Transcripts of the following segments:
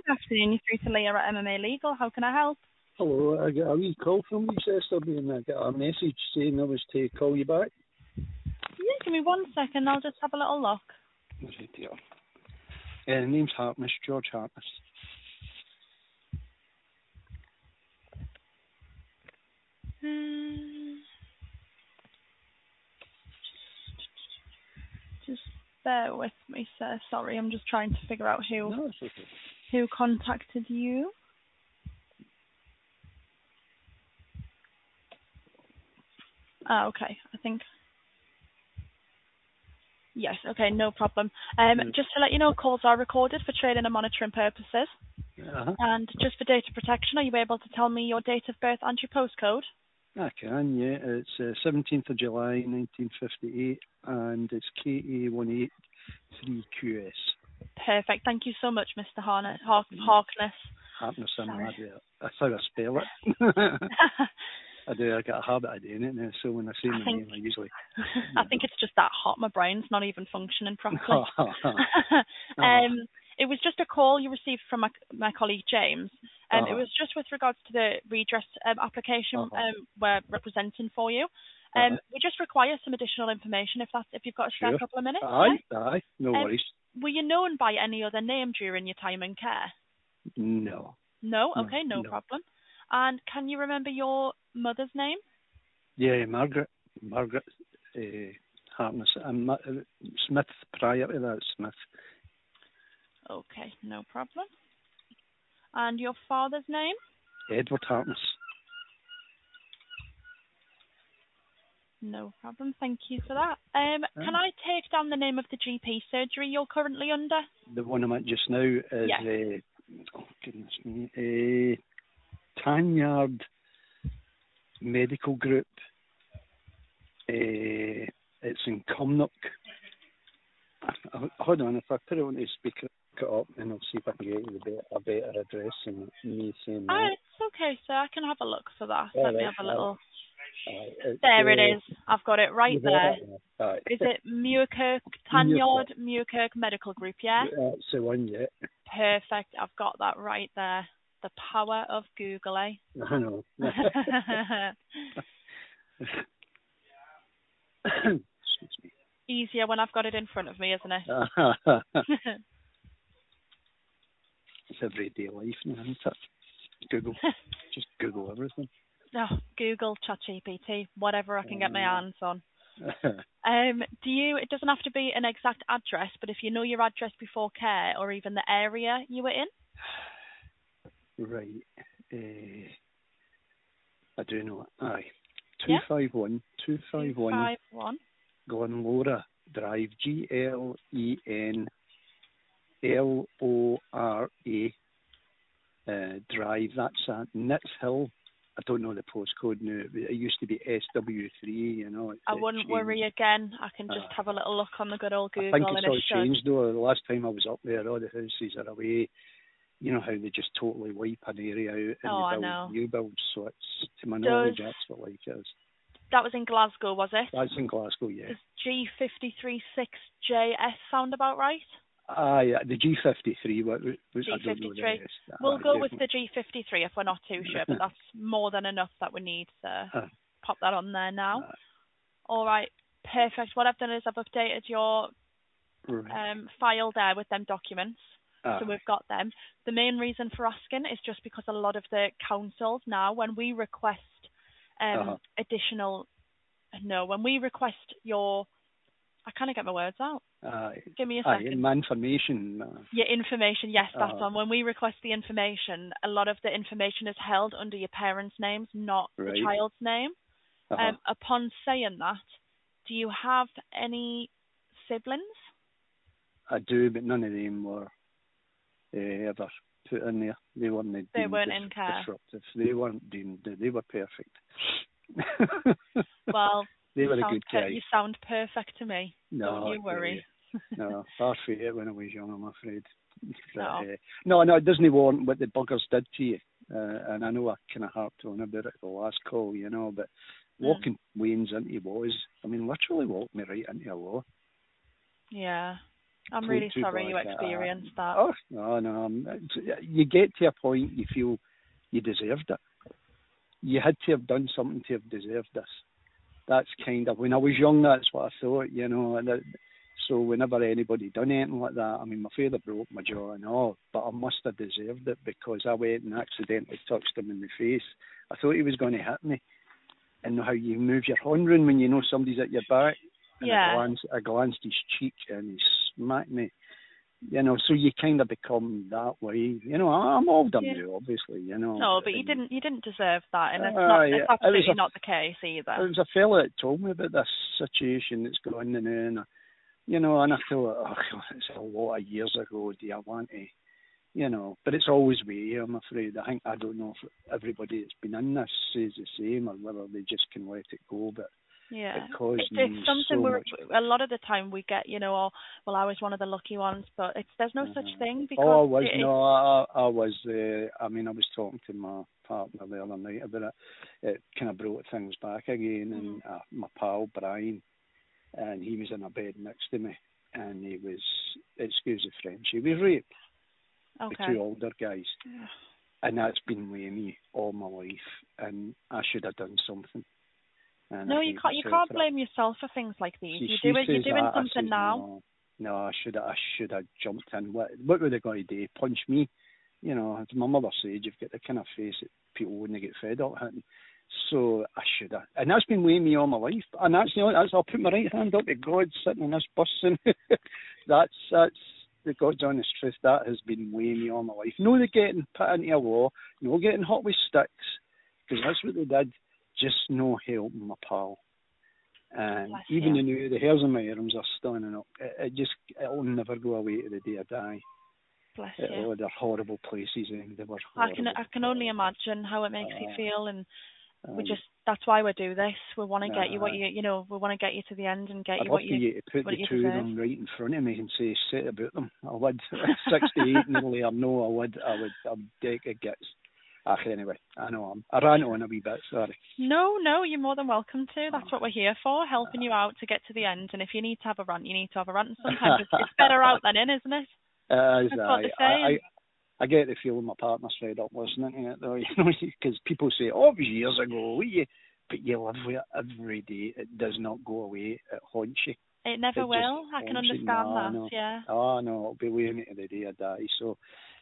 Good afternoon. You're through to Leah at MMA Legal. How can I help? Hello, I got a wee call from you yesterday and I got a message saying I was to call you back. Yeah, give me 1 second. I'll just have a little look. Right there. The name's Hartness, George Hartness. Hmm, just bear with me, sir. Sorry, I'm just trying to figure out No, it's okay. who contacted you. Okay. I think. Yes, okay, no problem. Just to let you know, calls are recorded for training and monitoring purposes. Uh-huh. And just for data protection, are you able to tell me your date of birth and your postcode? I can, yeah. It's 17th of July, 1958, and it's KA183QS. Perfect. Thank you so much, Mr. Harkness. Hartness, I'm Sorry. That's how I spell it. I do. I got a habit of doing it now, so when I say my name, I usually... I think it's just that hot. My brain's not even functioning properly. It was just a call you received from my colleague James. It was just with regards to the redress application we're representing for you. We just require some additional information if you've got a spare couple of minutes. Aye, no worries. Were you known by any other name during your time in care? No. No? Okay, no problem. And can you remember your mother's name? Yeah, Margaret Hartness. Smith prior to that, Smith. Okay, no problem. And your father's name? Edward Hartness. No problem, thank you for that. Can I take down the name of the GP surgery you're currently under? The one I'm at just now is, oh goodness me, Tanyard Medical Group. It's in Cumnock. Hold on, if I put it on the speaker, it up, and I'll see if I can get you a better address than me saying that. It's okay, sir. I can have a look for that. Let me have a little... There it is. I've got it right there. Is it Muirkirk, Tanyard Muirkirk Medical Group, yeah? That's the one, yeah. Perfect. I've got that right there. The power of Google, eh? I know. Excuse me. Easier when I've got it in front of me, isn't it? It's everyday life now, isn't it? Google. Just Google everything. Oh, Google, ChatGPT, whatever I can get my hands on. It doesn't have to be an exact address, but if you know your address before care or even the area you were in? Right. I do know it. Aye. 251 Glenlora Drive, GLENLORA Drive. That's at Nits Hill. I don't know the postcode now. It used to be SW3, you know. I wouldn't worry again. I can just have a little look on the good old Google. I think it's all changed though. The last time I was up there, all the houses are away. You know how they just totally wipe an area out and they build new builds. So it's, to my knowledge, that's what like it is. That was in Glasgow, was it? That's in Glasgow, yeah. Does G536JS sound about right? Yeah, the G53 was G53. I don't know the rest. We'll go with the G53 if we're not too sure, but that's more than enough that we need to pop that on there now. All right, perfect. What I've done is I've updated your file there with them documents. So we've got them. The main reason for asking is just because a lot of the councils now, when we request when we request your... I can't get my words out. Give me a second. My information. Your information, yes, that's on. When we request the information, a lot of the information is held under your parents' names, not the child's name. Upon saying that, do you have any siblings? I do, but none of them were ever put in there. They weren't in care. Disruptive. They weren't deemed. They were perfect. Well, they were a good guy. You sound perfect to me. No, don't you worry. No, far from it when I was young, I'm afraid. No, it doesn't warrant what the buggers did to you. And I know I kind of harped on about it the last call, you know, but walking Wayne's into laws, I mean, literally walked me right into a law. Yeah. I'm really sorry you experienced that. Oh, no. You get to a point you feel you deserved it. You had to have done something to have deserved this. That's kind of, when I was young, that's what I thought, you know. So whenever anybody done anything like that, I mean, my father broke my jaw and all, but I must have deserved it because I went and accidentally touched him in the face. I thought he was going to hit me. And how you move your horn when you know somebody's at your back. And yeah. I glanced his cheek and he smacked me. You know, so you kind of become that way. You know, I'm older now, obviously. You know. No, but you didn't deserve that, and it's absolutely not the case either. It was a fella that told me about this situation that's going on now, and you know, and I thought, oh God, it's a lot of years ago. Do you want to? You know, but it's always way, I'm afraid. I don't know if everybody that's been in this says the same or whether they just can let it go, but yeah, it's something a lot of the time we get, you know, oh, well, I was one of the lucky ones, but there's no such thing because I was talking to my partner the other night about it. It kind of brought things back again, and my pal Brian, and he was in a bed next to me, and he was, excuse the French, he was raped. Okay. The two older guys. Yeah. And that's been with me all my life, and I should have done something. And no, you can't blame yourself for things like these. You're doing something now. No, I should have jumped in. What were they going to do? Punch me? You know, as my mother said, you've got the kind of face that people wouldn't get fed up hitting. So I should have, and that's been with me all my life. And that's I'll put my right hand up to God sitting in this bus, and that's. The God's honest truth, that has been weighing me all my life. No, they're getting put into a law, no getting hot with sticks, because that's what they did. Just no helping my pal. And even the hairs on my arms are standing up. It'll never go away to the day I die. Bless you. They're horrible places, and they were horrible. I can only imagine how it makes you feel, and that's why we do this. We want to get you what we want to get you to the end and get you what you deserve. I'd love to put the two of them right in front of me and say, "Sit about them." I would. 68 nearly, or no, I would. I'd take a guts. Anyway, I know I ran on a wee bit. Sorry. No, you're more than welcome to. That's what we're here for, helping you out to get to the end. And if you need to have a rant, you need to have a rant. And sometimes it's better out than in, isn't it? That's what they're saying. I get the feeling my partner's fed up listening to it, though, you know, because people say, "Oh, it was years ago," but you live with it every day. It does not go away. It haunts you. It never will. I can understand that. No. Yeah. Oh no, it'll be with me to the day I die. So,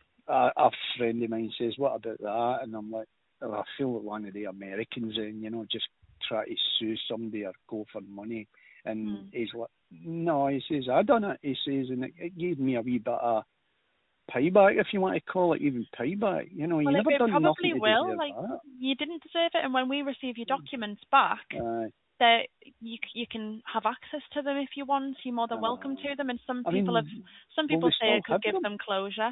a friend of mine says, "What about that?" And I'm like, "Oh, I feel like one of the Americans, and you know, just try to sue somebody or go for money." And he's like, "No," he says, "I done it." He says, and it gave me a wee bit of payback, if you want to call it even payback. You know, you never done nothing to deserve that. You didn't deserve it, and when we receive your documents back, that you can have access to them if you want. You're more than welcome to them, and some people say it could give them closure.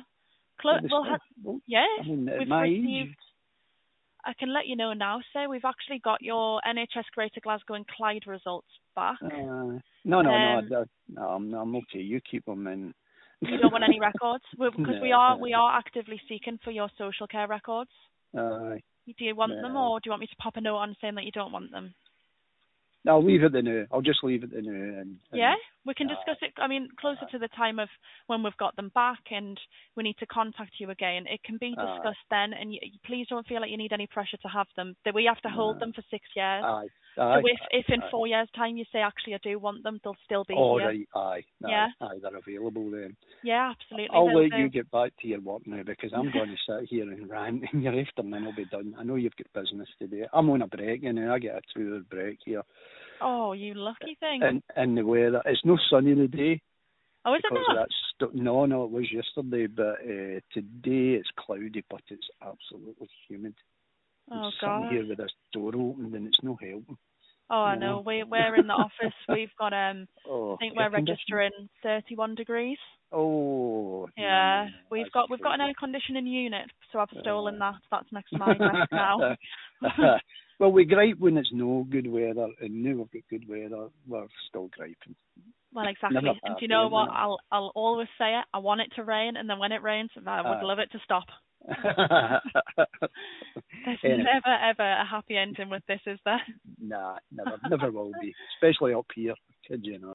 We've received. I can let you know now, sir. We've actually got your NHS Greater Glasgow and Clyde results back. No, I'm okay. You keep them in. You don't want any records? Because we are actively seeking for your social care records. Do you want them, or do you want me to pop a note on saying that you don't want them? I'll leave it now. I'll just leave it now. Yeah, we can discuss it. I mean, closer to the time of when we've got them back and we need to contact you again, it can be discussed then. And please don't feel like you need any pressure to have them. That we have to hold them for 6 years. So if in 4 years' time you say, actually, I do want them, they'll still be here. Right, they're available then. Yeah, absolutely. I'll let you get back to your work now, because I'm going to sit here and rant, and your afternoon will be done. I know you've got business to do. I'm on a break, I get a 2-hour break here. Oh, you lucky thing. And the weather, it's no sunny today. Oh, is it not? No, it was yesterday, but today it's cloudy, but it's absolutely humid. Oh, God. I'm here with this door open, and it's no helping. Oh, I know. We're in the office. We've got I think we're registering 31 degrees. Oh. Yeah, we've got an air conditioning unit, so I've stolen that. That's next to my desk now. Well, we gripe when it's no good weather, and now we've got good weather, we're still griping. Well, exactly. And do you know what? I'll always say it. I want it to rain, and then when it rains, I would love it to stop. There's never ever a happy ending with this, is there? Nah, never will be, especially up here. Kid you know.